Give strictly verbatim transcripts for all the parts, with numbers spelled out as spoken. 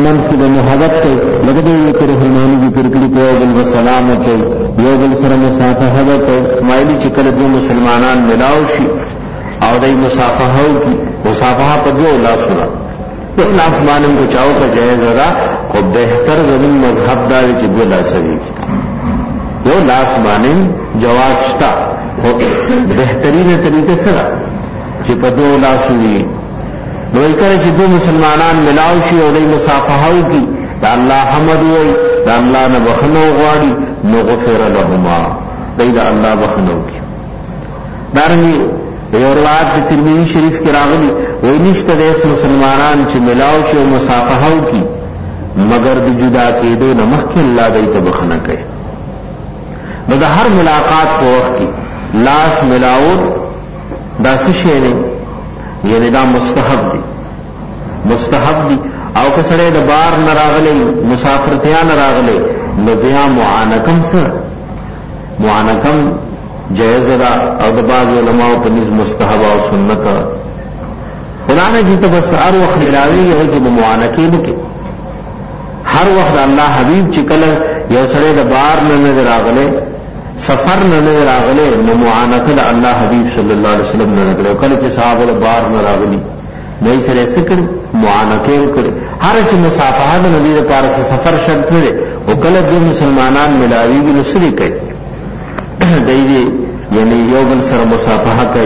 منځ کې د محبت کوي لکه دوی کې رحماني ذکر کړي په یو بل سلام کوي یو بل سره مصافحه کوي مایلی چې کله دوی مسلمانان ملاو شي او دای مصافحه کوي مصافحه په دوه لاسونه په لاس باندې کو چاو کا جایز را خو بهتر زمون مذهب دار چې دوه لاسوي یو لاس باندې جواز شتا خو بهترینه طریقه سره چې په دوه لاسوي نو کله چې دوه مسلمانان ملاو شي او دای مصافحه کوي دا الله حمد وي دا الله نه بخنو غواړي نو غفر لهما دای دا الله بخنو کوي دارنګي یو روایت د ترمذی شریف کې راغلی وایي نشته د مسلمانان چې ملاو شي او مصافحه کوي مگر د جدا کېدو نه مخکې الله دای ته بخنه کوي نو د هر ملاقات په وخت کې لاس ملاو دا څه شی نه یعنی دا مستحب دی مستحب دی او که سره د بار نه راغلی مسافرتیا نه راغلی نو بیا معانکم سره معانکم جائز دا او د بعض علماء په نس مستحب او سنت قرآن کی ته بس هر وخت ملاوی یو چې معانکې نه کې هر وخت الله حبیب چې کله یو سره د بار نه راغلی سفر نه راغله نو معانقه الله حبیب صلی الله علیه وسلم نه کړو کله چې صحابه بار نه راغلي نه سره سکر معانقه کړي هر چې مصافحه د نبی لپاره سفر شرط نه او کله د مسلمانان ملاوی د نسری کوي دایي یعنی یو بل سره مصافحه کوي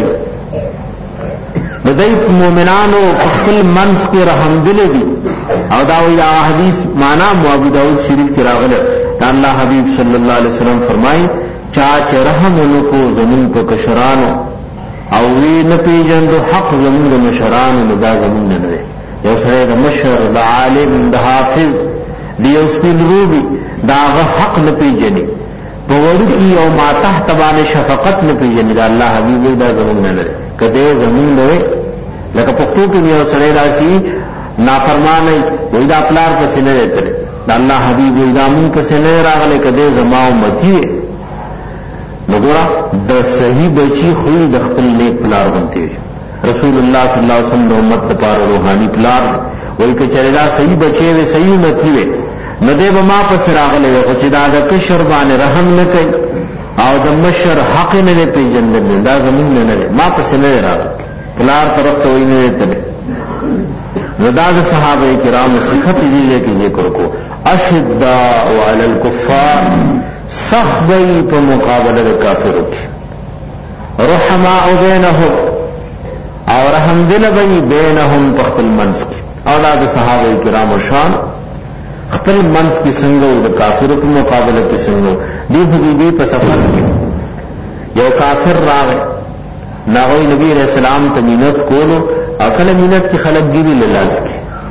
بدای مومنانو خپل منس کې رحم دل دي او دا وی حدیث معنا ابو داود شریف کې راغله الله حبیب صلی الله علیه وسلم فرمایي چاچ رحم انکو زمین په کشرانو او وی نه پیجندو حق زمین د مشرانو نه دا زمین نه لري یو سره د مشر د عالم د حافظ دی اوس په لروبي دا حق نه پیجني په وړو کې او ما تحت باندې شفقت نه پیجني دا الله حبیب دا زمین نه لري کله زمین نه لکه پښتو کې یو سره راسي نافرمانه وای دا پلار پسې نه لري دا الله حبیب دا مون پسې نه راغله کله زما امتی نګورا د صحیح بچی خوې د خپل نیک پلار بنته رسول الله صلی الله علیه وسلم د امت لپاره روحاني پلار وایي چې چردا صحیح بچي وي صحیح امتی وي نه دی به ما پس راغله او چې دا د کشر باندې رحم نه کوي او د مشر حق نه پیژندل دا زمين نه نه ما پس نه راغله پلار طرف ته وایي نه ته رضا د صحابه کرام صفت دي کې ذکر کو اشداء علی الکفار سخبی په مقابله د کافرو کې رحماء بینهم او رحم دل بی بینهم په خپل منځ کې اولاد صحابه کرامو شان خپل منځ کې څنګه د کافرو په مقابله کې څنګه دی دی په سفر کې یو کافر راغی ناوی نبی علیہ السلام ته مینت کولو او کله مینت کې خلک ګیری لاس کې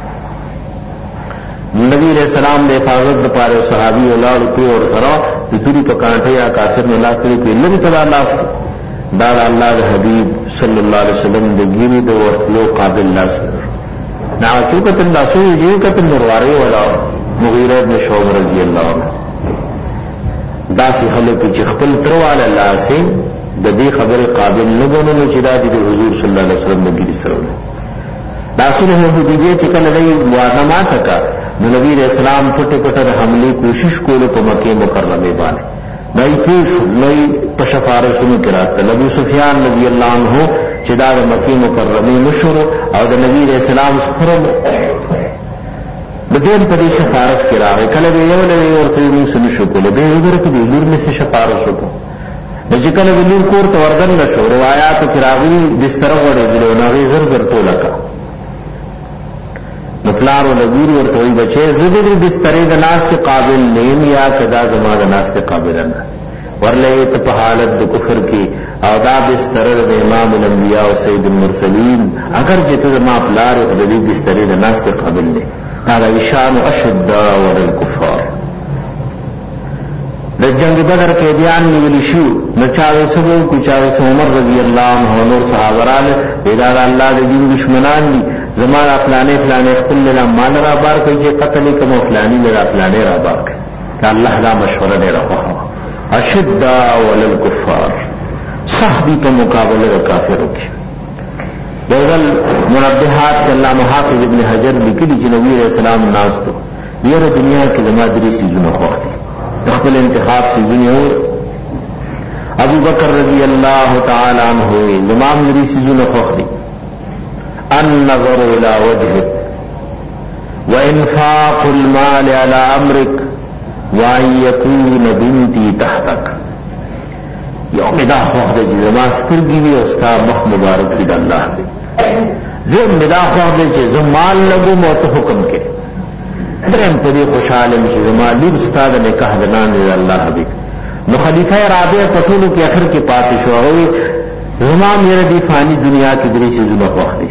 نبی علیہ السلام د حفاظت لپاره صحابي اولاد کو اور سره د دوی په کانټه یا کافر نه لاس لري په لری تبع لاس دا الله د حبیب صلی الله علیه وسلم د ګیری د ورتلو قابل لاس نه او کته تاسو یې کته نورواري ولا مغیره بن شعبہ رضی الله عنه دا سي خلک چې خپل ترواله لاسه د دې خبره قابل نه غنل چې دا د حضور صلی الله علیه وسلم د ګیری سره دا صلح حدیبیه چې کله د معاهدات کا نبی علیہ السلام پټه پټه د حمله کوشش کولو په مکه مکرمه باندې دای پیش لای په شفارسونو کې راته ابو سفیان رضی الله عنه چې دا د مکه مکرمه مشهور او د نبی علیہ السلام سره بدین په دې شفارس کې راغی کله یو له ورته موږ سن شو کول به ورته د لور مې شفارس وکړو د کله د لور کور ته وردن نشو روایت کې راغلي بستر وړي د نوې زر زر تولا کا نفلار و لگور ورطوئی بچے زدر بستری دا ناس کے قابل نیم یا کدا زما دا ناس کے قابل انا ورلیت پا حالت دا کفر کی او دا بستر دا امام الانبیاء و سید المرسلین اگر جتا زما پلار اقدری بستری دا ناس کے قابل نیم دا وشان اشداء وللکفار دا جنگ بدر کے دیان نیولی شو نچاوی سبو کچاوی سو عمر رضی اللہ عنہ نور صحابران ادارہ اللہ دا دین دشمنان دی زمان افلانے فلانے اختل لنا مال را بار کئی جے قتلی کم افلانی لنا افلانے را بار کئی کہ اللہ دا مشورہ دے رہا اشداء وللکفار صحبی پا مقابلہ دا کافروں کی دغل منبهات علامہ حافظ ابن حجر لیکلی چې نبی علیہ السلام ناستو یره دنیا کې زما درې سيزونه خوښ دي خپل انتخاب سيزونه و ابو بکر رضی اللہ تعالی عنہ زمام درې سيزونه خوښ دي النظر الى وجهك وانفاق المال على امرك وان يكون بنتي تحتك یوم دا خوښ دي زما سترګې وي او ستا مخ مبارک دي الله دې زم دا خوښ دي چې زمال لګو مو ته حکم کې درم په دې خوشاله مې چې زما لور استاد نکاح دنان دي الله حبيب نو خلیفہ رابع پټولو کې اخر کې پاتې شو او زما مې دې فانی دنیا کې درې سيزونه خوښ دي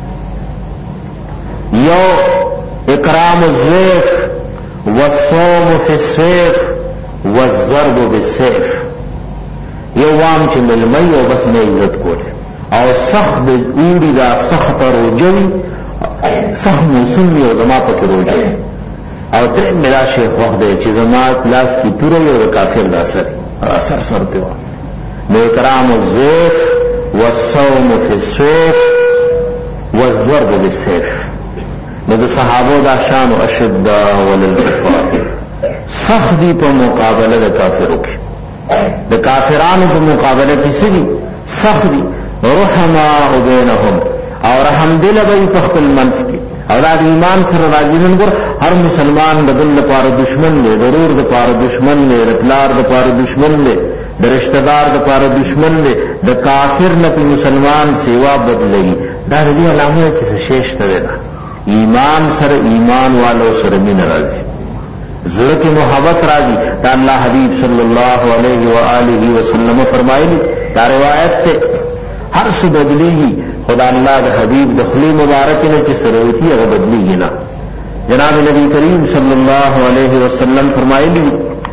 یو اکرام الضيف والصوم في السيف والضرب بالسيف یو وام چې ملمي او بس نه عزت کوله او سخت اوړي دا سخت روجوي سخت موسم یو زما پکې روجي او تر ملا شیخ وخت دی چې زما لاس کی پوره یو کافر دا سر اثر سر دی نو اکرام الضيف والصوم في السيف والضرب بالسيف نو د صحابه دا شان او اشداء وللكفار سخت دی په مقابله د کافرو کې د کافرانو په مقابله کې سړي سخت دي رحماء بینهم او رحم دل به په خپل منځ کې او د ایمان سره راځي نن ګور هر مسلمان د بل لپاره دشمن دی ضرور د لپاره دشمن دی د پلار د لپاره دشمن دی د رشتہ دار د لپاره دشمن دی د کافر نه په مسلمان سیوا بدلېږي دا د دې علامه چې شیشته ده ایمان سره ایمان والو سره مين راځي زړه کې محبت راځي دا الله حبیب صلی الله علیه و آله وسلم فرمایلی دا روایت ته هر څه بدلیږي خدا الله د حبیب د خلی مبارک نه چې سروتی هغه بدلیږي نه جناب نبی کریم صلی الله علیه وسلم فرمایلی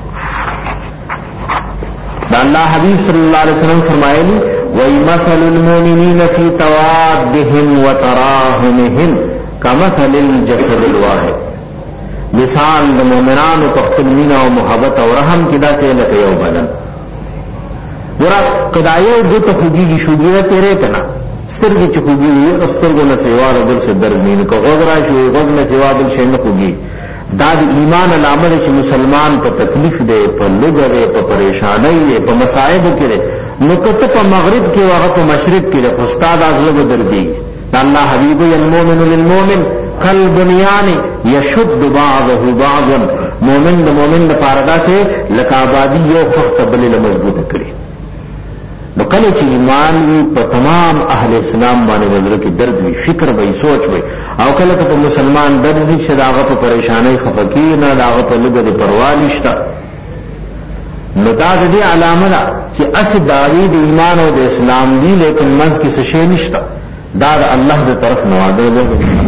دا الله حبیب صلی الله علیه وسلم فرمایلی وَمَثَلُ الْمُؤْمِنِينَ فِي تَوَادِّهِمْ وَتَرَاحُمِهِمْ كَمَثَلِ الْجَسَدِ الْوَاحِدِ مثال د مؤمنانو په خپل مینا او محبت او رحم کې داسې لکه یو بدن ورا قدایو د ته خوږي شوګیره تیرې کنا سترګې چې خوږي سترګو نه سیوا د بل څه درد نه کو غوړا شي غوږ نه سیوا بل شي نه خوږي دا د ایمان علامه چې مسلمان په تکلیف دی په لږه دی په پریشانۍ دی په مصائب کې دی نو کته په مغرب کې او هغه په مشرق کې دی استاد اغلب دردي الله حبيب المؤمن للمؤمن كالبنيان يشد بعضه بعضا مومن د مومن د پاردا سے لکابادی یو خخت بل له مضبوط کړي نو کله چې ایمان وي په تمام اهل اسلام باندې نظر کې درد وي فکر وي سوچ وي او کله ته مسلمان درد وي چې داغه په پریشانۍ خفقي نه داغه په لګه د پروا نشته نو دا د دې علامه ده چې اصل داوی د ایمان او د اسلام دی لیکن منځ کې څه شی نشته دا د الله د طرف نواده ده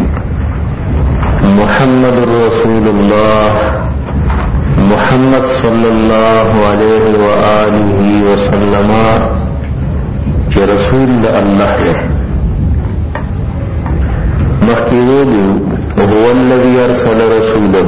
محمد رسول الله محمد صلی الله علیه و آله وسلم چې رسول الله دی مخکې ویلو هو الذي ارسل رسوله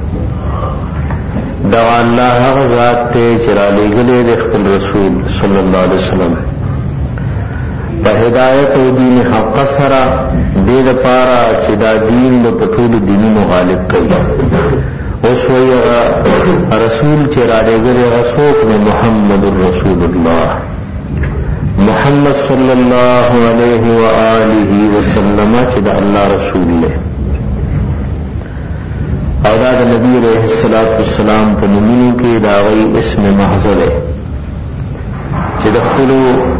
دا الله هغه ذات ته چې را لېږلی دی خپل رسول صلی الله علیه وسلم په هدایت او دین حق سره دې لپاره چې دا دین د ټول دیني مخالف کوي اوس وایي رسول چې را لېږلی رسول محمد رسول الله محمد صلی الله علیه و آله وسلم چې د الله رسول دی او دا د نبی علیہ الصلوۃ والسلام په نومونو کې دا غي اسم محض دی چې د خپل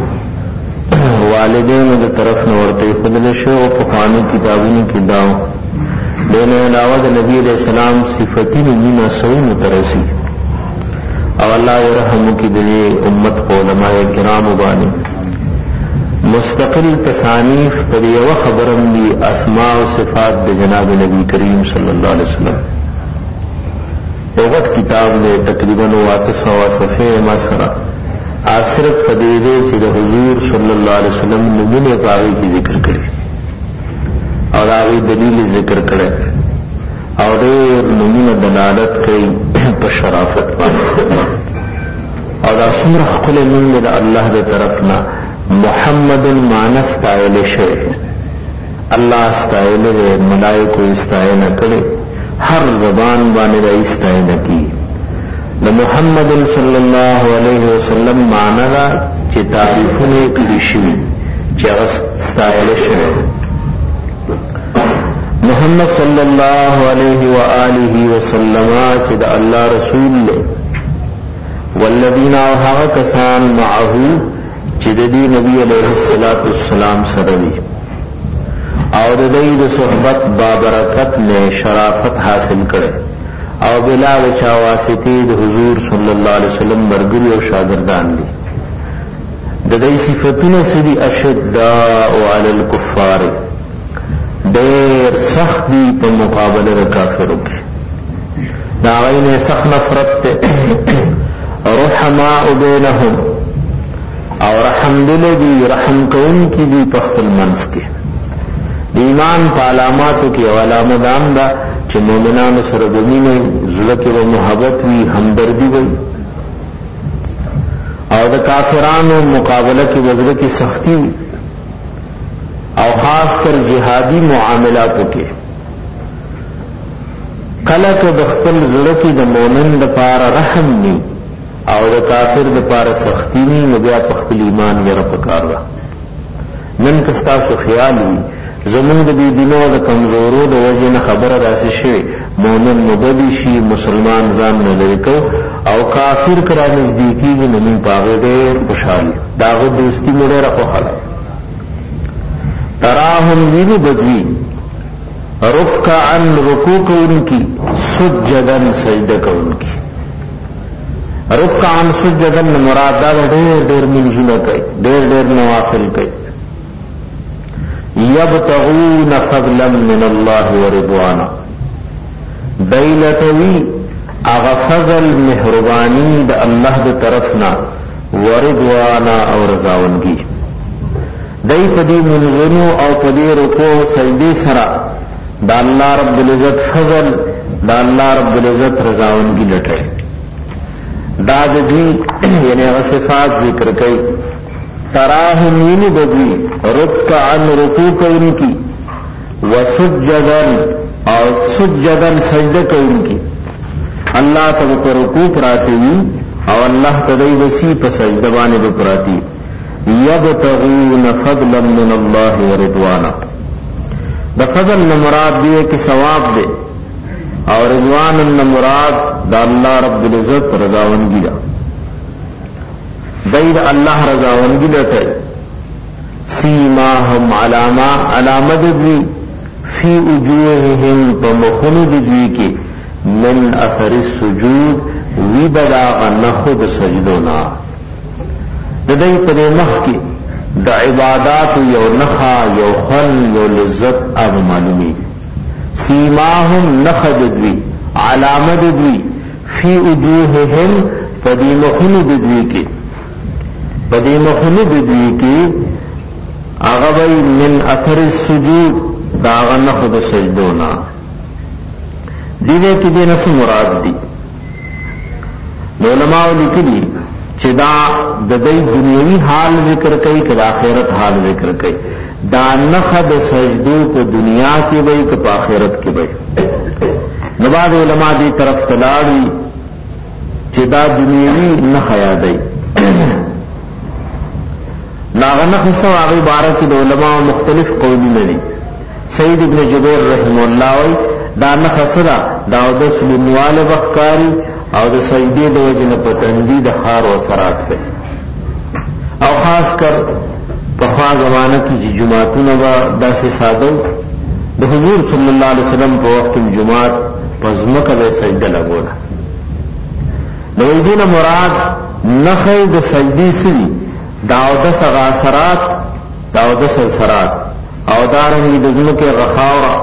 والدینو د طرف نه ورته خدل شو په قانون کتابونو کې داو دنه علاوه د نبی علیہ السلام صفاتین نیمه سوی مترسی او الله يرحم کی د امت علماء کرام باندې مستقل تصانیف پر یو خبرم دی اسماء و صفات د جناب نبی کریم صلی الله علیه وسلم وقت کتاب نے تقریباً واتسع صفحه ما سره آصرف پدیدے چې د حضور صلی الله علیه وسلم نمونه پاغي کی ذکر کړي اور هغه دلیل ذکر کړي اور نمونه دلالت کوي په شرافت باندې اور اسمره خپل نوم د الله د طرف نه محمد مانس تعالی شه الله استایل دے ملائکو استایل کړي هر زبان باندې استایل کی د محمد صلی الله علیه وسلم معنا دا چې تعریفونه کړي شي چې استایل شوی محمد صلی الله علیه و آله وسلم چې د الله رسول له والذین هغه کسان معه چې د دې نبی علیه الصلاۃ والسلام سره دي او د دې د صحبت بابرکت نه شرافت حاصل کړي او بلا د چا واسطه د حضور صلی الله علیه وسلم مرګري او شاګردان دي د دې صفاتونه سړي اشداء علی الکفار ډېر سخت دي په مقابله د کافرو کې دا غینه سخت نفرت ته رحماء بینهم او رحم دلدی رحم کون کی دی پخت المنس کے ایمان پا علاماتو کی علامه دام دا چه مومنان سردمی میں ذلک و محبت وی ہمدردی وی او دا کافرانو مقابلہ کی وزر کی سختی وی او خاص کر جہادی معاملاتو کے کلک دخپل ذلکی دا مومن دا پار رحم نی او دا کافر دا پار سختی نی نبیا پخپل ایمان یرا پکار دا نن کستاسو خیالی زمون دا بی دینو دا کمزورو دا وجه خبر راسی شوی مومن مبدی شی مسلمان زان نلرکو او کافر کرا نزدیکی گی نمین پاغی دیر خوشحالی داغ دوستی مدیر خوخلا تراہم وینو بدوی رکعن رکوک ان کی سجدن سجدہ کا ان کی رکعن سجدن مراد دا ډېر ډېر منځونه کوي ډېر ډېر نوافل کوي یبتغون فضلا من الله ورضوانا دیلتوی اغا فضل مهربانی دا الله دا طرفنا ورضوانا او رضاونگی دی پدی منځونو او پدی رکوع سجدی سرا دا الله رب العزت فضل دا الله رب العزت رضاونگی لټي دا دی یعنی هغه صفات ذکر کړي تراهم یعنی بدوی رکعا رکوع کوونکی وسجدا او سجدا سجده کوونکی الله ته په رکوع پراتی او الله ته د وسی په سجده باندې پراتی یبتغون فضلا من الله ورضوانا د فضل مراد دی کې ثواب دی اور رضوان مراد دا اللہ رب العزت رضاونگی دا دید اللہ رضاونگی لٹے سیماہم علامہ علامت دی فی وجوہہم بمخن دی کی من اثر السجود وی بلاغ نخد سجدونا دی پدے مخ کی دا عبادات یو نخا یو خل یو لذت اب معلومی سیماہم نخددوی علامددوی فی وجوہہم پدی مخنددوی کی پدی مخنددوی کی اغبی من اثر السجود داغ نخد سجدونا دینے کی دینا سے مراد دی علماء لکلی چدا ددی دنیاوی حال ذکر کئی کہ آخرت حال ذکر کئی دا نخد سجدو کو دنیا کی بئی کہ آخرت کی بئی نباد علماء دی طرف تلاڑی چدا دنیاوی نخ یادئی لاغ نخ سو آغی بارہ کی دا علماء مختلف قولی لری سید ابن جبیر رحم اللہ وی دا نخ صدا دا دس لنوال بخکاری او د سجدی د وجنه پتندی د خار و سرات پہ او خاص کر پخوا زمانہ کی جی جماعتونه با داسې ساده د حضور صلی الله علیه وسلم په وخت جمعات پزمکه د سجده لګوله نو دینه مراد نخې د سجدی سری داو د سغاسرات داو د سرات او دارنګ د زمکه غخاوره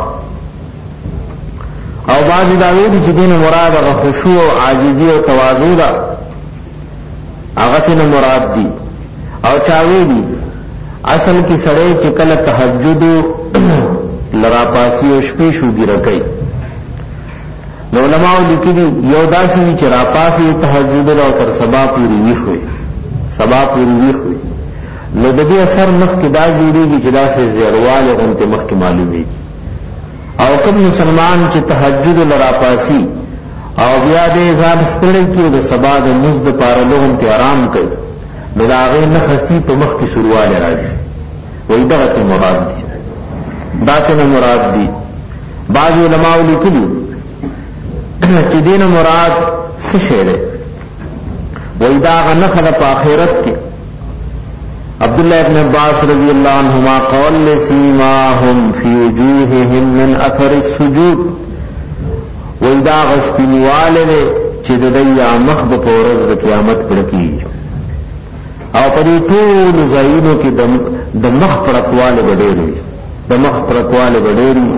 او بعضی داوی دی چی دین مراد اغا خشوع و عاجزی و تواضع دا اغا تین مراد دی او چاوی دی اصل کی سڑے چکل تحجد لرا پاسی و شپی شو گی رکی نو علماء لکی دی یو داسی وی چی را پاسی تحجد لو تر سبا پوری ویخ ہوئی سبا پوری ویخ ہوئی نو د دې اثر مخ کې دا جوړیږي چې دا سه زیرواله غنته مخ کې معلومي او کوم مسلمان چې تهجد لرا پاسي او بیا دې ځان ستړي کې د سبا د مزد پاره لوګم ته آرام کوي نو دا غي نه خسي په مخ کې شروعاله راځي وې دا ته مراد دي دا ته مراد دي بعض علماء لیکلي چې دین مراد څه شی دی وې دا غنه خله په آخرت کې عبد الله ابن عباس رضی اللہ عنہما قول لسیماهم فی وجوههم من اثر السجود ویدا غسپینواله چې د دیا مخ په ورځ د قیامت پر کی او په دې ټول زاینو کې د مخ پرکواله وډېری د مخ پرکواله وډېری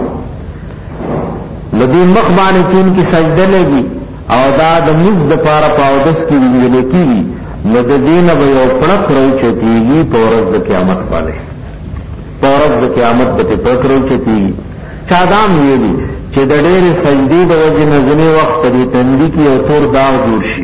لدی مخ باندې چون کی سجده لګي او دا د مز د پاره پاودس کې ویل کېږي نو د دین به یو پړک راوچتیږي په ورځ د قیامت باندې په ورځ د قیامت به پړک راوچتیږي چا دام ویلي چې د ډېر سجدي د وجه نه ځنې وخت په دې تندي کې یو تور داغ جوړ شي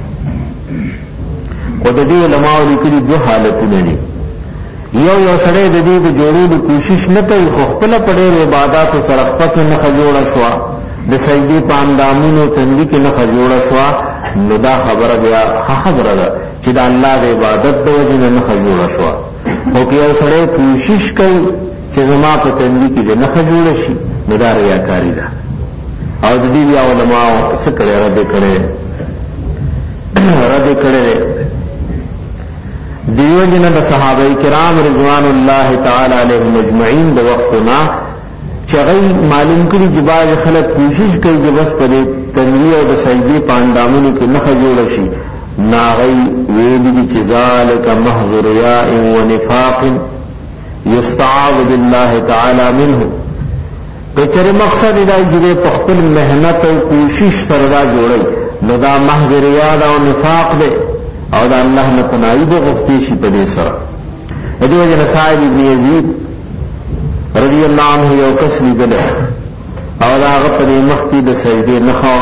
خو د دې علماء لیکلي دوه حالتونه دي یو یو سړی د دې د جوړولو کوشش نه کوي خو خپل په ډېر عبادت سره خپل نه جوړه شو د سجدي په اندامونو تندي کې نه جوړه شو نو دا خبره بیا خبره ده چې د الله د عبادت د وجه نه جوړه شو او که یو سړی کوشش کوي چې زما په تندي کې نه جوړه شي نو دا ریاکاری ده او د دې بیا علماء څه کړي رد کړي رد کړي دیو جن د صحابه کرام رضوان الله تعالی علیهم اجمعین د وختنا چغی معلوم کړي چې باز خلک کوشش کوي چې بس په تنوی او د سجدي پاندامونو کې نه جوړ شي ناغي ویلي چې ذالک محض ریاء و نفاق یستعاذ بالله تعالی منه کچره مقصد دا چې په خپل مهنت او کوشش سره دا جوړي نو دا محض ریاء او نفاق دی او دا الله نه پناهي به غوښتي شي په دې سره دې وجه صاحب ابن یزید رضی اللہ عنہ یو کس لیدل او دا غپ دې مخ کې د سجدې نه خوا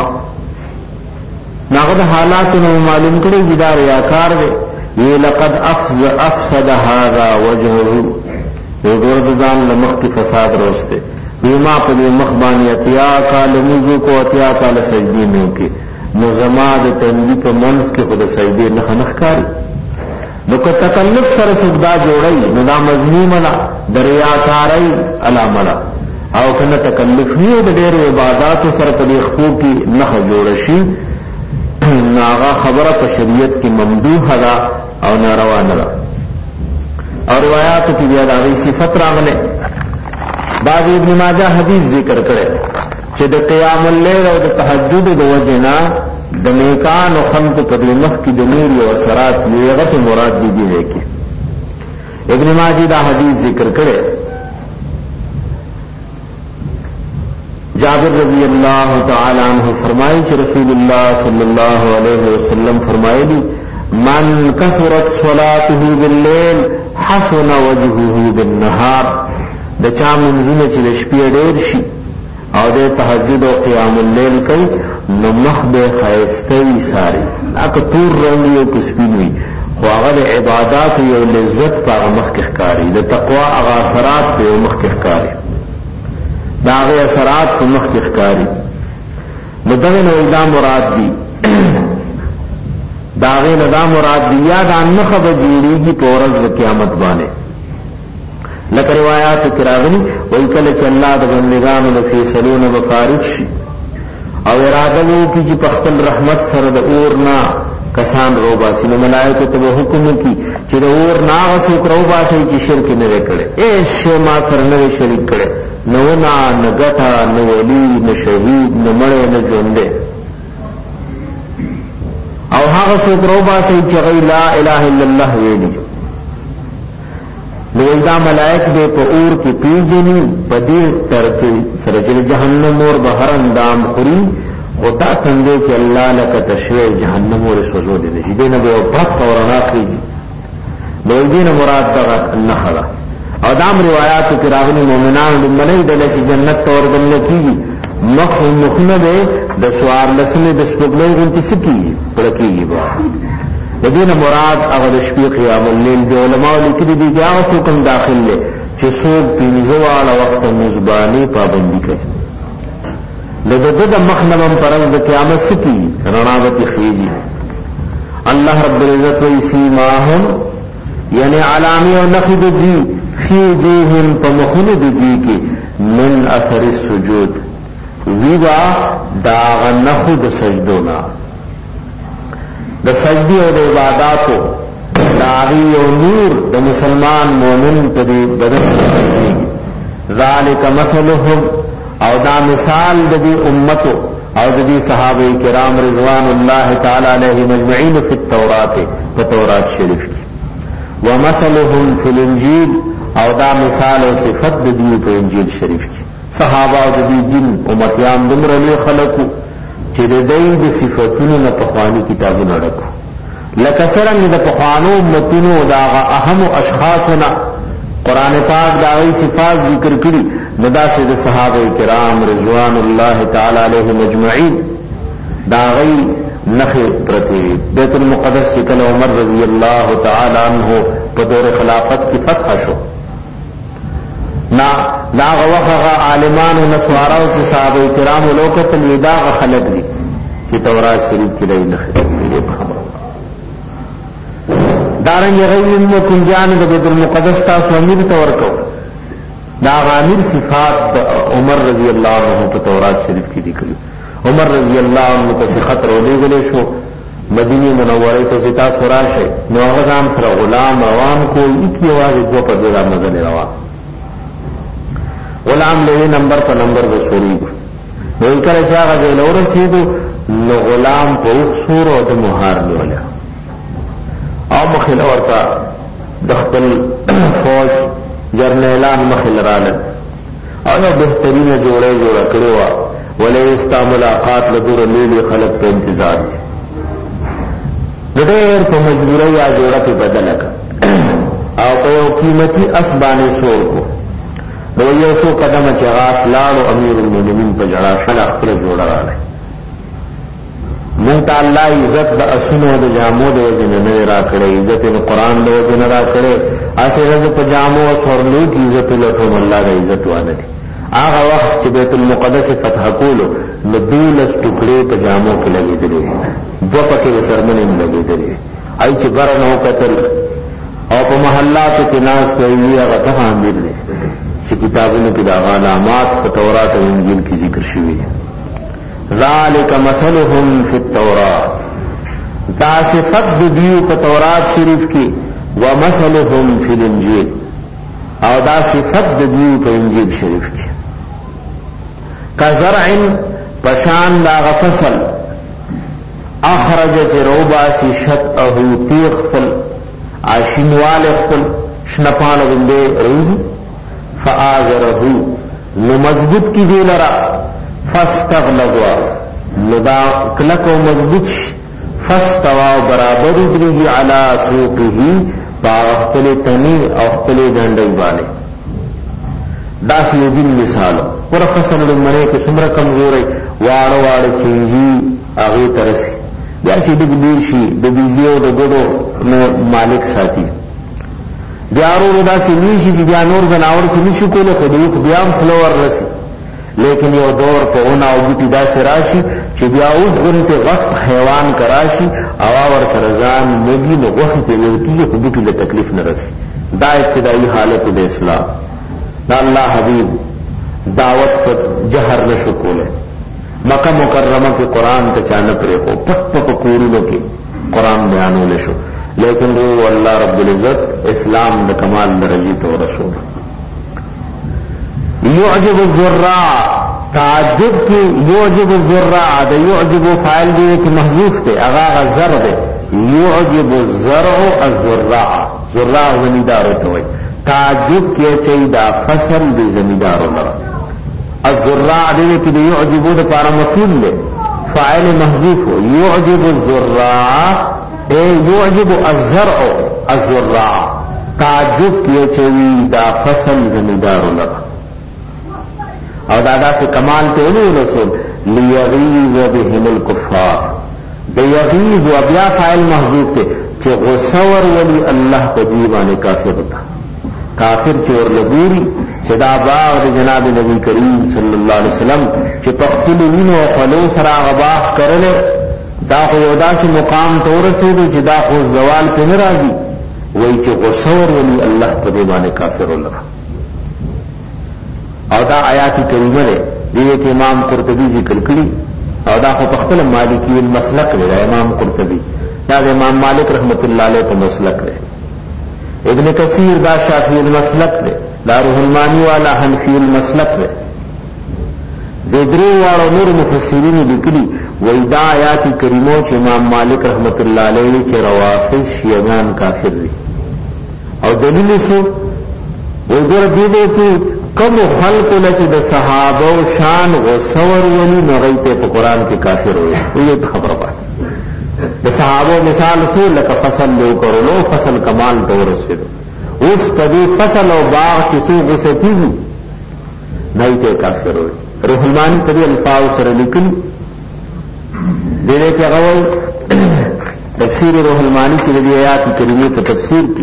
ناغه حالات نو معلوم کړي چې دا ریاکار دی وی لقد افز افسد هذا وجهه وګور د ځان لمخ کې فساد روسته وی ما په دې مخ باندې اتیا کال موضوع کو اتیا کال سجدې مې وکي نو زما د تندې په منځ کې خود سجدې نه خنخکاری نو که تکلف سره سجدا جوړي نو دا مضمون نه دریاکاری علامه او کنه تکلف نه د ډېر عبادت سره په خپو کې نه جوړ شي ناغه خبره په شریعت کې ممدوح ده او ناروا نه ده او روایت کې بیا د صفات راغله بعض ابن ماجه حدیث ذکر کړي چې د قیام الليل او د تهجد د وجنا د نیکان او خلق په دې مخ کې د نور او اثرات یغه مراد دي دي کې ابن ماجه دا حدیث ذکر کړي جابر رضی اللہ تعالی عنہ فرمائے کہ رسول اللہ صلی اللہ علیہ وسلم فرمائے من کثرت صلاته باللیل حسن وجهه بالنهار د چا منځونه چې د شپې ډېر شي او د تهجد او قیام الليل کوي نو مخ به خایستوي ساري اګه تور رنگ یو کسبینوي خو هغه د عبادت یو لذت په مخ کې ښکاری د تقوا هغه اثرات په مخ کې ښکاری داغه اثرات په مخ کې ښکاری نو دغه نو دا مراد دي داغه نه دا مراد دي یا دا نه خبر جوړیږي په ورځ د قیامت باندې لکه روایت کې راغلي وایي کله چې الله د بندگانو د فیصلونو مفارق شي او اراده وکړي چې په خپل رحمت سره د اور نه کسان روباسي نو ملائکه ته حکم کوي چې د اور نه غسو روباسي چې شرک نه وکړي اے شی ما سره نه شریک کړي نو نا نگتا نو ولی نو شهید نو مړ نه ژوندې او هغه څوک روباسي چې لا اله الا الله ویلي نو دا ملائک دې په اور کې پیژني په دې ترتیب سره چې جهنم اور بهر اندام خوري خدا څنګه چې الله لك تشوي جهنم اور سوزو دي دې نه به وخت اورنا کوي نو دې نه مراد دا نه خلا او دام روایات کې راغلي مؤمنان د ملائکه د جنت تور دل کیږي مخ مخنه ده د سوار لسمه د سپګلې غونتی سکی پړکیږي با دین مراد هغه شپې قیام الليل دی علماء لیکلي دي چې هغه څوک داخل دي چې څوک پنځه واړه وخت مزبانی پابندي کوي لږه د مخنم پرز د قیامت سکی رڼاوتی خيږي الله رب العزت وی سیماهم یعنی علامی او نخد دی فی وجوههم پمخن دی کی من اثر السجود ویوا داغ نخد سجدونا د سجدی او د عباداتو داغی او نور د مسلمان مومن په بدن ذالک مثلهم او دا مثال د دې امتو او د دې صحابه کرام رضوان الله تعالی علیهم اجمعین فی التوراۃ په تورات شریف کې ومثلهم فی الانجیل او دا مثال او صفت د دې په انجیل شریف کې صحابه او د دې دین امتیان دمر له خلقو چې د دې د صفاتونو په خواني کتابونو ډکو لکه څنګه د پخوانو امتونو دا اهم اشخاصونه قرآن پاک داغی صفات ذکر کری ندا سے دا صحابہ کرام رضوان اللہ تعالی علیہ مجمعین داغی نخ پرتی بیت المقدس شکل عمر رضی اللہ تعالی عنہ پدور خلافت کی فتح شو نا داغ وقغ عالمان و نسواراو چی صحابہ کرام لوکت الوداغ خلق دی چی تورات شریف کی لئی نخ پرتی بخمر دارنګ غیر نو کنجان د بیت المقدس تاسو امیر تور کو دا غامر صفات عمر رضی الله عنه په تورات شریف کې دي کړی عمر رضی الله عنه په خطر ولېګلې شو مدینه منوره ته زتا سراشه نو هغه ځان سره غلام روان کو کی आवाज دو په ډیر مزل روان غلام له نمبر په نمبر وسوري نو کله چې هغه له ورسېدو نو غلام په صور او د مهار نیوله او مخیل ورطا دخبل فوج جرنیلان مخیل رالن او یو بہترین جوڑے جوڑا کروا ولی استا ملاقات لدور لیلی خلق پہ انتظار دی دیر پہ مجبوری یا جوڑا پہ بدلکا او پہ یو قیمتی اسبانی سور کو دو یو سو قدم چغاس لارو امیر المومنین پہ جڑا خلق پر جوڑا رالے مونتا اللہ عزت دا اسنو دا جامو دا وجن نوی را کرے عزت دا قرآن دا وجن را کرے آسے رضا پا جامو و سورلو کی عزت لکھوم اللہ دا عزت وانا دی آغا وقت چی بیت المقدس فتح کولو ندولس ٹکڑے پا جامو کی لگی دلے دو پکی سرمنیم لگی دلے آئی چی برنو قتل او پا محلاتو کی ناس ویوی آغا تفا امیر دے چی کتابونو کی دا علامات پا تورات و انجیل کی ذکر شوی ہے ذالک مثلهم فی التوراۃ دا صفت دیو په تورات شریف کې ومثلهم فی الانجیل او دا صفت دیو په انجیل شریف کې کزرع پشان دا غفصل اخرج روباسی شطئه تیغ خپل عاشنوال خپل شنپان بنده روز فآزره نو مضبوط کی دی لرا فاستغلظوا لدا کلک و مضبوط فاستوا برابر درگی علی سوقه با اختل تنی او اختل دنڈی بانے دا سی دین مثالو ور فصل لمنے کے سمرہ کمزوری واڑ واڑ چنجی آغی ترسی بیا چی دگ دیرشی دبیزیو دا گدو مالک ساتی بیارو دا سی نیشی چی بیا نور زناور سی نشو کولو خدوخ بیام خلور رسی لیکن یو دور په اونا او بوټي داسې راشي چې بیا اوس غونته غټ حیوان کراشي او ور سره ځان نګي نو غوښه په لوټي په بوټي له تکلیف نه رسي دا ابتدایي حالت د اسلام دا الله حبیب دعوت په جهر نشو کوله مکه مکرمه کې قران ته چانه پرې کو پټ پټ کورونو کې قران بیانول شو لیکن وہ الله رب العزت اسلام د کمال درجه ته رسول یعجب الزراع تعجب کی یعجب الزراع دا یعجب فاعل دی کہ محذوف تے اغاغ الزر دے یعجب الزرع الزراع زراع زمیدارو توئی تعجب کیا چاہی دا فصل دی زمیدارو لرا الزراع دے کہ دا یعجبو دا پارا مفعول دے فاعل محذوف یعجب الزراع اے یعجب الزرع الزراع تعجب کیا چاہی دا فصل زمیدارو لرا او دادا سے کمال تے انہوں رسول لیغیظ بهم الکفار دا یغیظ و ابیا فائل محضوب تے چې غصور ولی الله په دی باندې کافر وتا کافر چې ورلګوري چې دا باغ د جناب نبی کریم صلی الله علیه وسلم چې په خپل وینو او خلو سره غباغ کړل دا خو یو داسې مقام ته ورسېدو چې دا خو زوال په نه راځي وایي چې غصور ولی الله په دی باندې کافر ولغ او دا آیات کریمه ده دې امام قرطبي ذکر کړی او دا خو په خپل مالکی المسلک دی امام قرطبي دا امام مالک رحمت الله علیه په مسلک دی ابن کثیر دا شافعی المسلک دی دا روح المانی والا حنفی المسلک دی د درو واړو نور مفسرین لیکلي وای دا آیات کریمو چې امام مالک رحمت الله علیه چې روافض شیعان کافر دي او دلیل شو وګوره دې دې کې کوم خلق لته د صحابه او شان غصور ولی نغی په قرآن کې کافر وي یو خبره ده د صحابه مثال سو لکه فصل لو کړلو فصل کمال ته ورسېدو اوس په دې فصل او باغ چې سو غصتي نه ته کافر وي روح المانی په دې الفاظ سره لیکلي دې کې هغه تفسیر روح المانی کې د آیات کریمه په تفسیر کې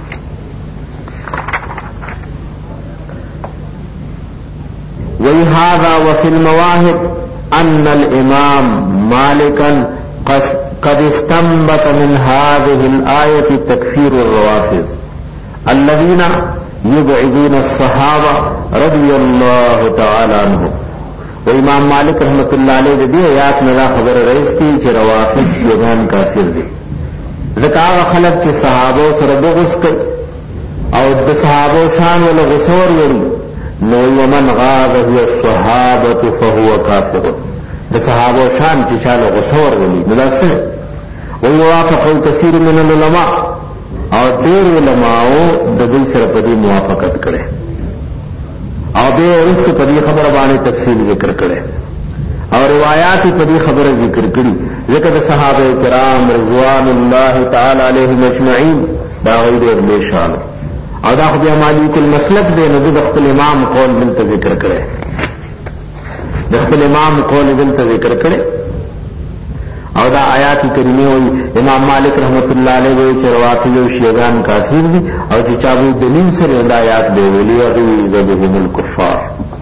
وهذا وفي المواهب أن الإمام مالكا قد استنبط من هذه الآية تكفير الروافض الذين يبعدون الصحابة رضي الله تعالى عنهم وإمام مالك رحمة الله عليه دي آيات ندا خبر رئيستي چه روافض شيغان كافر دي ذکا خلق چه صحابه سره بغض کوي او د صحابه شان ولا غصور وړي نو ومن غاضه الصحابه فهو كافر د صحابه شان چې چاله غصور ولي مداسه ويوافق كثير من العلماء او ډېر علماء د دې سره په دې موافقت کړي او به ورسته په دې خبره باندې تفصیل ذکر کړي او روایات په دې خبره ذکر کړي ذکر د صحابه کرام رضوان الله تعالی علیهم اجمعین دا غیر له شان او دا خو بیا مالک المسلک دی نو د خپل امام قول دلته ذکر کړي د خپل امام قول دلته ذکر کړي او دا آیات کریمه وی امام مالک رحمت الله علیه وی چې روافض او شیعان کافر دي او چې چاوي دلیل سره دا آیات دی ویلي او ذبهم الكفار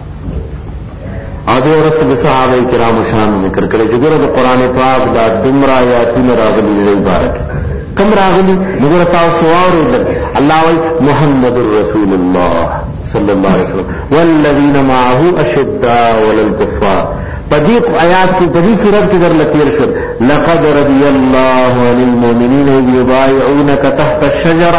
او د رسول صحابه کرام شان ذکر کړي چې ګوره د قران پاک دا دمر آیاتونه راغلي دی مبارک کم راغلی نګور تاسو اوریدل الله وی محمد رسول الله صلی الله علیه وسلم والذین معه اشداء وللكفار پدې آیات کې پدې سورۃ کې درلته شو لقد رضي الله عن المؤمنين يبايعونك تحت الشجره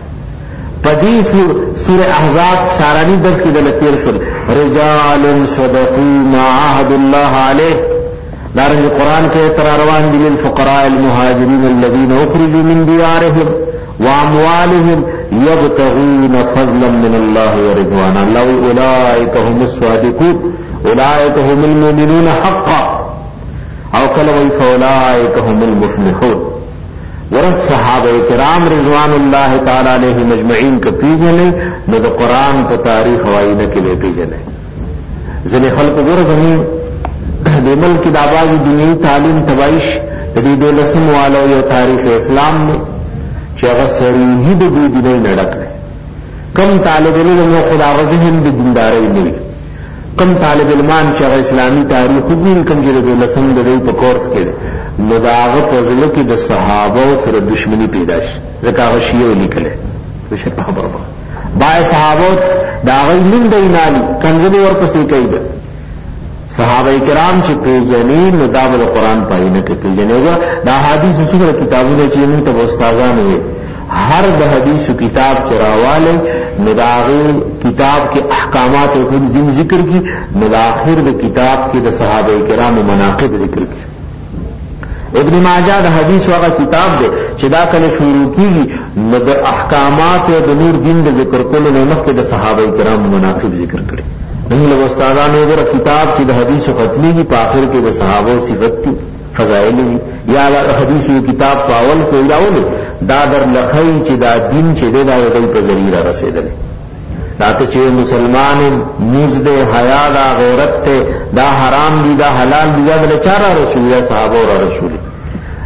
پدې سورۃ احزاب سارانی درس کې درلته شو رجال صدقوا ما عهد الله عليه دارنګ قران کې تر روان دي للفقراء المهاجرين الذين اخرجوا من ديارهم واموالهم يبتغون فضلا من الله ورضوانا الله اولئك هم الصادقون اولئك هم المؤمنون حقا او كلمه فاولئك هم المفلحون ورد صحابه کرام رضوان الله تعالی علیهم اجمعین کا پیجنے نو د قران په تاریخ وایي کې به پیجنے ځنه خلق ګورغنی د ملک د آبادی دینی تعلیم تبایش د دې دولسم والو یو تاریخ اسلام میں چې هغه صریحي د دې دیني نډک کم طالب علم خدا غزهن د دینداري نه کم طالب علمان چې اسلامي تاریخ وګوري کم چې د دولسم د دې په کورس کې نو دا هغه په ځل کې د صحابه سره دښمنی پیدا شي ځکه هغه شیعه لیکل څه په خبره ده با صحابه دا غي من دینالي کنځلي ورپسې کوي صحابه کرام چې پیژنې نو دا د قران پاینه کې پیژنېږي دا حدیث څخه کتابونه چې موږ ته استادان وي هر د حدیث کتاب چراواله نداغي کتاب کے احکامات او دین ذکر کی مداخر د کتاب کې د صحابه کرام مناقب ذکر کی ابن ماجه د حدیث واغه کتاب دی چې دا کله شروع کیږي نو د احکامات او د نور دین د ذکر کولو نه مخکې د صحابه کرام مناقب ذکر کړي موږ استادانو غره کتاب چې د حدیث ختمي کی په اخر کې د صحابه صفات کی فضائل یا د حدیث کتاب په اول کې راول دا در لخی چې دا دین چې د دې په ذریعہ رسیدل دا چې مسلمان مزد حیا دا غیرت ته دا حرام دي دا حلال دي دا د چاره رسول الله صحابه او رسول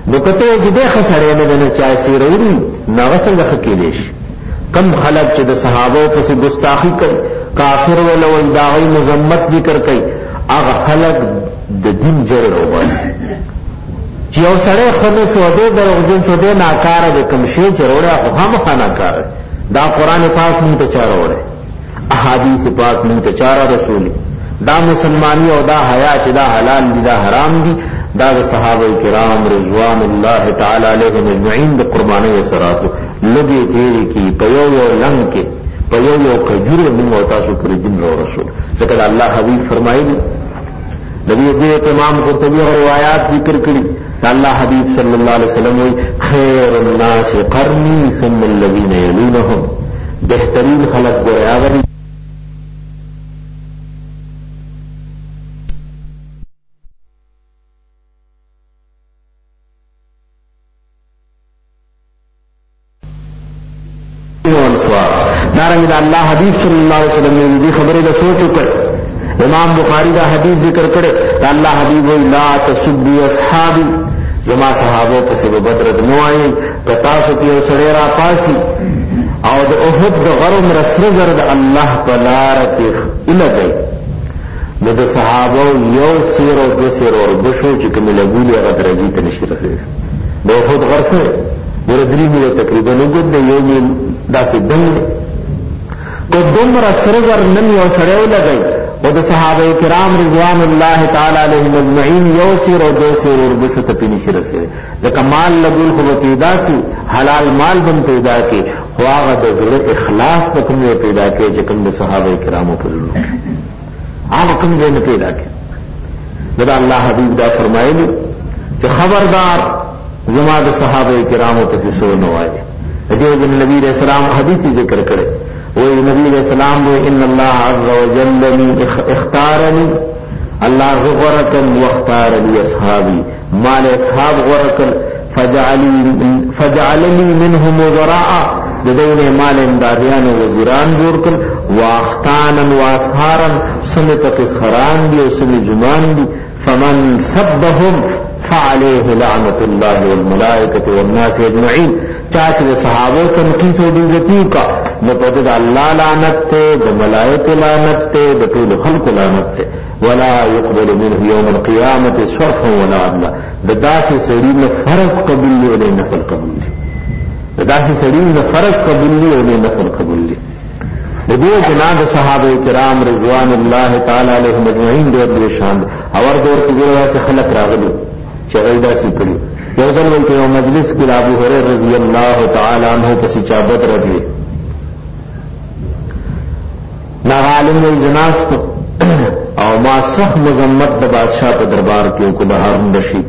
نو کته چې د خسړې نه نه چا سیروري نو څنګه خکېدش کم خلق چې د صحابه پس ګستاخی کوي کافر ولو داوی مذمت ذکر کوي هغه خلق د دین جوړ وباسي چې یو سره خلک سوده دروغجن سوده ناکاره د کوم شی جوړه خو هم خناکار دا قران پاک مونږ ته چاره وره احادیث پاک مونږ ته چاره رسول دا مسلمانی او دا حیا چې دا حلال دي دا حرام دي دا صحابه کرام رضوان الله تعالی علیهم اجمعین د قربانی وسراتو لګي تیری کی په یو یو لنګ کې په یو یو کجوره موږ تاسو پر دین او رسول ځکه الله حبیب فرمایلی نبی دې امام قرطبی او روایات ذکر کړي الله حبیب صلی الله علیه وسلم خیر الناس قرنی ثم الذين يلونهم بهترین خلق ګوریا دارنګ الله حبیب صلی الله علیه وسلم دې خبره د سوچ وکړ امام بخاری دا حدیث ذکر کړي الله حبیب لا تسبوا اصحابي زما صحابه په سبب بدر د نوای کتا سو کې سره را پاسي او د احد د غرم رسره زرد الله تعالی کې الګي نو د صحابه یو سیر او د سیر او بشو چې کوم لګولي هغه درجه ته نشي رسېږي د احد غرسه ورته دی تقریبا وګد یو میل داسې دنګ کو دومره سرګر نن یو سره لګي او د صحابه کرام رضوان الله تعالی علیهم اجمعین یو سیر او دو سیر اور بشو ته نشي رسېږي ځکه مال لګول خو پیدا کی حلال مال بن پیدا کی خو هغه د زړه اخلاص په کوم پیدا کی چې کوم د صحابه کرامو په لور هغه کوم ځای نه پیدا کی دا الله حبیب دا فرمایلی چې خبردار زما د صحابه کرامو پسې سو نه وایي دغه نبی رسول الله حدیث ذکر کړي وی نبی علیہ السلام وی ان اللہ عز وجل اختارنی اللہ غرکن واختارنی اصحابی مال اصحاب غرکن فجعلنی منهم وزراء ددین مال امدادیان وزیران جوړ کړ واختانا واسحارا سمت قسخران دی او سمی زمان دی فمن سبهم فعليه لعنت الله والملائکه والناس اجمعین چاچ صحابه تنقیس او عزتی کا نو پد الله لعنت ته د ملائکه لعنت ته د ټول خلق لعنت ته ولا يقبل منه يوم القيامه صرف ولا عدل د داسې سړي نه فرض قبول دی او نه نفل قبول دی د داسې سړي نه فرض قبول دی او نه نفل قبول دی د دې جناب صحابه کرام رضوان الله تعالی علیهم اجمعین ډېر شان اور دور کې ډېر خلک راغلي چې غیدا سي کړی یو ځل ولته یو مجلس کې ابو هريره رضی الله تعالی عنہ پسې چابت راغلی نا عالم وی زناست او ما صح مذمت د بادشاہ په دربار کې کو د هارون رشید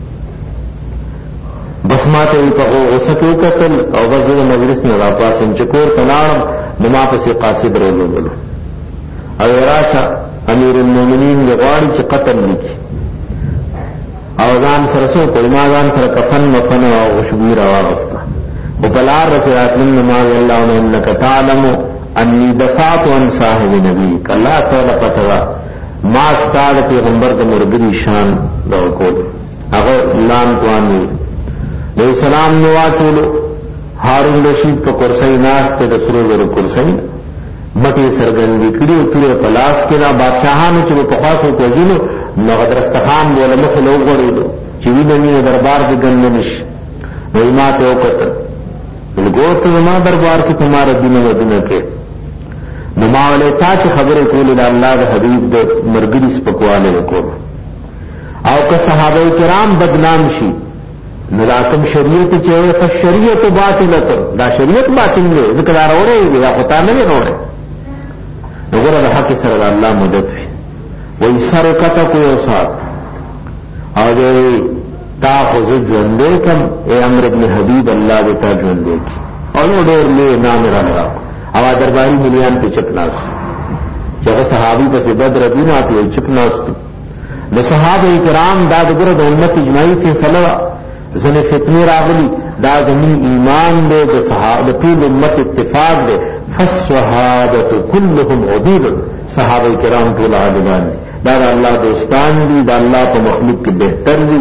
بس ماته په غوسه کې قتل او غزل مجلس نه راپاسم چې کور تناړم نو ما پسې قاصد رولولو او راشه امیر المؤمنین غواړي چې قتل وکړي او ځان سره سو په ما ځان سره کفن مفن او خوشبو راوسته او بلار رسولات من ما الله انك تعلم انی دفعت عن صاحب نبی کلا تعالی پتوا ما استاد پیغمبر د مرګری شان دا کول هغه لام توانی نو سلام نو واچولو هارون رشید په کرسی ناس ته د سرو زرو کرسی مټي سرګندې کړي ټول پلاس کې را بادشاہانو چې په خاصو کوجینو نو غدرستخان له مخه لو غړېدو چې ویني دربار د ګندنش نو ماته وکړه ولګوت ما دربار کې تمہارا دین و دین کې نو ما ولې تا چې خبره کولې د الله د حبيب د مرګري سپکواله وکړ او که صحابه کرام بدنام شي نو دا کوم شریعت چې وي په شریعت باطله دا شریعت باطل دی ذکر راوړې دا پتا نه وروړي وګوره د حق سره الله مدد وي وې سره کته کو یو سات او دې تا خو ژوندې کوم اے امر ابن حبیب الله دې تا ژوندې کی او ډېر له نام راغلا او درباري مليان په چپناس چې صحابي په بدر دینه په چپناس نو صحابه کرام دا دغه د امت اجماعي فیصله زنه فتنه راغلي دا زمين ایمان دې د صحابه ټول امت اتفاق دې فالصحابه كلهم عبيد صحابه کرام ټول عادلان دا الله دوستان دي دا الله په مخلوق کې بهتر دي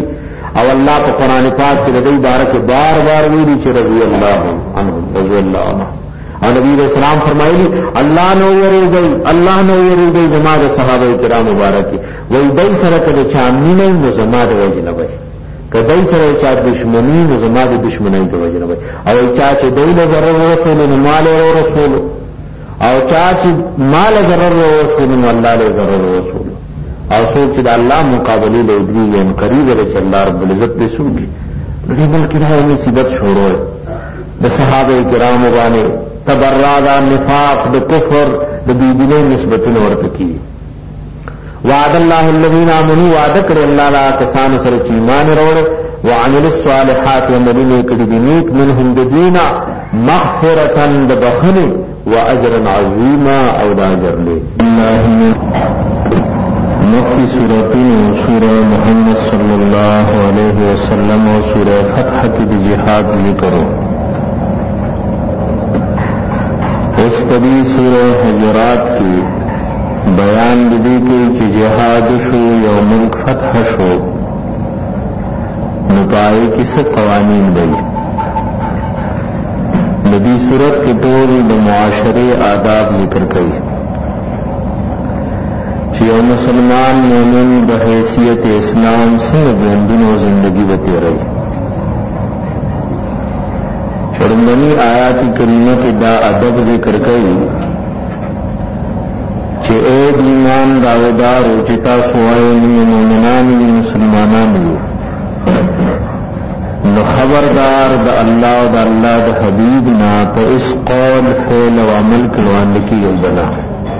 او الله په قران پاک کې د دې بارک بار بار ویلي چې رضی الله عنه رضی الله عنه او نبی رسول الله فرمایلی الله نو یریږي الله نو یریږي زما د صحابه کرام مبارک وي دای سره کله چا مینه نو زما د وجه نه وي کدی سره چا دشمنی نو زما د دشمنی د وجه نه وي او چا چې دایله ضرر رسول نو مال رسول او چا چې مال ضرر رسول نو الله له ضرر رسول او څوک چې د الله مقابله لري یعنی قریب دی چې الله رب العزت دې سوږي دې بلکې دا مصیبت شروع د صحابه کرام باندې تبرع دا نفاق د کفر د بيدینه نسبتونه ورته کی وعد الله الذين امنوا وعد کړ الله لا کسان سره چې ایمان وروړي وعمل الصالحات ومدینه کړي دي نیک منهم ددینا مغفرة د بخنه واجر عظیما او دا اجر له الله مکی سورتین سورہ محمد صلی اللہ علیہ وسلم و سورہ فتح کی جہاد ذکرو اس پدی سورہ حجرات کی بیان دی کی چی جہاد شو یو ملک فتح شو نپائی کی سب قوانین دی ندی صورت کی طور معاشرے آداب ذکر کئی یو مسلمان مومن بحیثیت اسلام څنګه ژوندون او زندگی وتیری شرمنی آیات کریمه کې دا ادب ذکر کړي چې اے ایمان داودار او چې تاسو وایي مومنان او مسلمانان یو نو خبردار د الله او د الله د حبیب نه په اس قول فعل او عمل کې روان کیږي بنا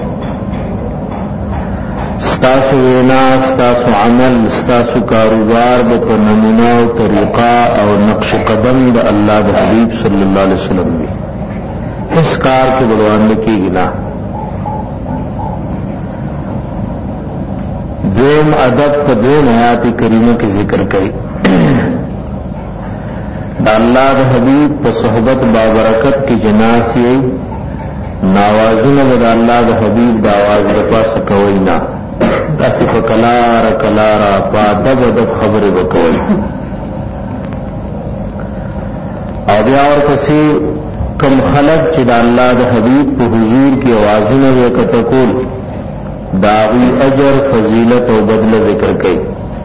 ستاسو وینا ستاسو عمل ستاسو کاروبار د په نمونه او طریقه او نقش قدم د الله د حبیب صلی الله علیه وسلم دی هیڅ کار کې بلوان کیږي نه دویم ادب په دویم آیات کریمه کې ذکر کړي د الله د حبیب په صحبت بابرکت کې جناس یې ناوازونه د الله د حبیب د आवाज د پاسه کوي نه اسی په کلار کلارا په ادب ادب خبرې وکول او بیا ورپسې کم خلق چې د الله د حبیب په حضور کې اوازونه وکړه کول داوی اجر فضیلت او بدله ذکر کړي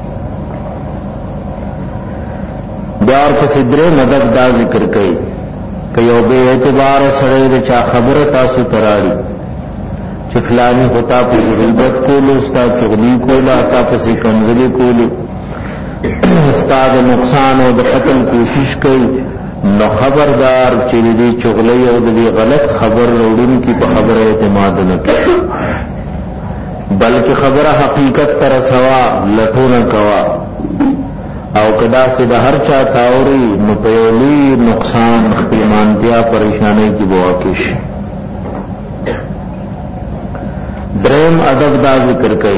بیا ورپسې درې مدد دا ذکر کړي که یو به اعتبار سره د چا خبره تاسو تراړي چې فلانی ہوتا پس غیبت کولو استاد چغلی کولا تا پس کنزلی کولی استاد نقصان او د قتل کوشش کوي نو خبردار چې دې چغلی او دې غلط خبر وروړي کی په خبره اعتماد نه کوي بلکې خبره حقیقت تر سوا لټونه کوا او کدا سے د هر چا تاوري نو پهلی نقصان خپلمانتیا پریشانی کی بواکش درم ادب دا ذکر کئی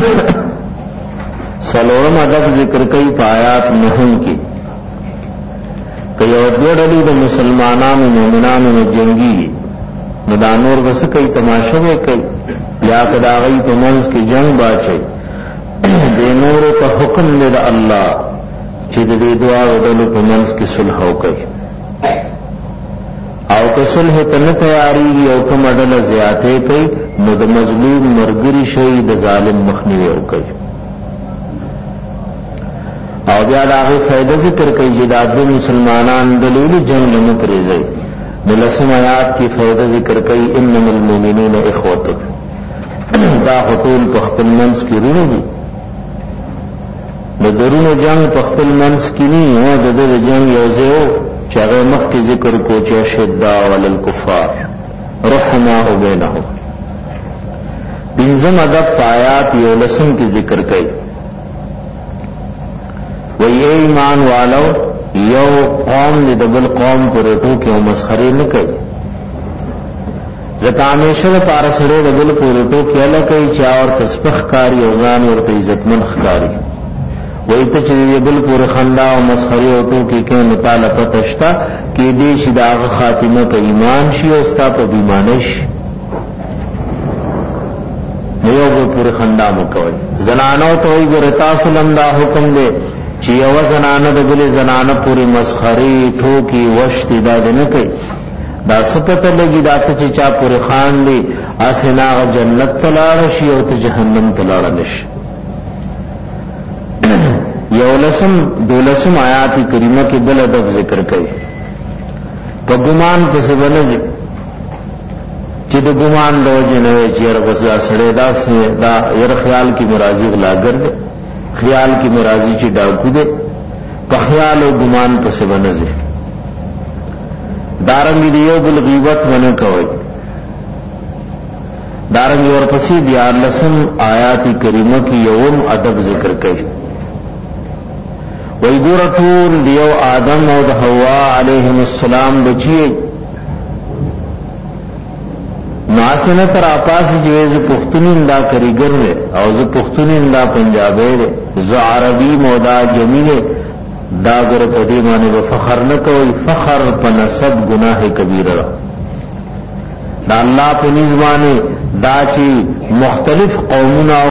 سلورم ادب ذکر کئی پایات نهم کی کئی او دوڑلی دا مسلمانان مومنان و جنگی ندانور بس کئی تماشوے کئی یا کداغی تمنز کی جنگ باچے دے نور پا حکم لد اللہ چی دے دعا ودلو تمنز کی صلحو کئی او که صلح ته نه تیاری او کوم ډله زیاتې کوي نو د مظلوم مرګري شي د ظالم مخنیوي وکړي او بیا دا غي فائدہ ذکر کوي چې د مسلمانان د لولي جنگ نه پریږي د لسم آیات کی فائدہ ذکر کوي انما المؤمنون اخوه دا خطول په خپل منځ کې رونه دي د درونو جنگ په خپل منځ کې نه او د دې جنگ یو ځای چاگه مخ کی ذکر کو چا شدہ والالکفار رحماء بینہم پنزم ادب پایات یو لسم کی ذکر کئی وی ایمان والو یو قوم دی دبل قوم پر رٹو کیوں مسخری نکئی زکامیشہ پارسڑے دبل پر رٹو کیا لکئی چا اور تسپخ کاری اوزان اور تیزتمن خکاری وی ته چې بل پورې خندا او مسخري او تو کې کې مطالعه پتشتا کې دې شي داغه خاتمه په ایمان شي او ستا په بیمانه شي نو یو پورې خندا مو کوي زنانو ته وي ګرتا سلم دا حکم دې چې یو زنانه د بل زنانه پوری مسخري ټوکی وشت دا نه کوي دا سپته لګي دا ته چې چا پوری خان دی اسنا جنت تلاړ شي او ته جهنم تلاړ نشي یو لسم دولسم آیات کریمه کې بل ادب ذکر کوي په ګمان پسې باندې چې د ګمان د وجه نه چې رغزا سړی دا سه دا ير خیال کې مرাজি غلاګر خیال کې مرাজি چې ډاکو دي په خیال او ګمان پسې باندې دارنګ دی یو بل غیبت ونه کوي دارنګ ورپسې دی لسم آیات کریمه کې یوم ادب ذکر کوي وی ګورټول دیو آدم او د حوا علیهم السلام بچی ناسنه تر اپاس جوز پختونین دا کریګر او ز پختونین دا پنجابی ز عربی مودا جمیله دا ګر په دې باندې فخر نه کوي فخر په نسب گناه کبیره دا الله په نظام دا چې مختلف قومونه